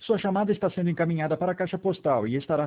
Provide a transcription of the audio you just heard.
Sua chamada está sendo encaminhada para a caixa postal e estará